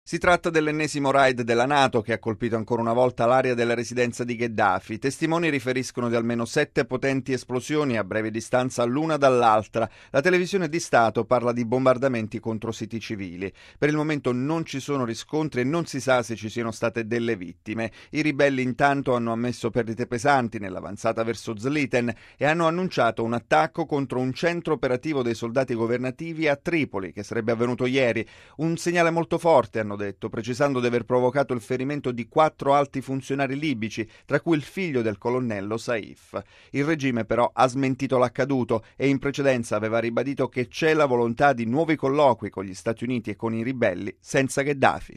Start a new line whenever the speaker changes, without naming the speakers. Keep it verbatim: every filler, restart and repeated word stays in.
Si tratta dell'ennesimo raid della NATO che ha colpito ancora una volta l'area della residenza di Gheddafi. Testimoni riferiscono di almeno sette potenti esplosioni a breve distanza l'una dall'altra. La televisione di Stato parla di bombardamenti contro siti civili. Per il momento non ci sono riscontri e non si sa se ci siano state delle vittime. I ribelli intanto hanno ammesso perdite pesanti nell'avanzata verso Zliten e hanno annunciato un attacco contro un centro operativo dei soldati governativi a Tripoli, che sarebbe avvenuto ieri. Un segnale molto forte, hanno detto, precisando di aver provocato il ferimento di quattro alti funzionari libici, tra cui il figlio del colonnello Saif. Il regime però ha smentito l'accaduto e in precedenza aveva ribadito che c'è la volontà di nuovi colloqui con gli Stati Uniti e con i ribelli senza Gheddafi.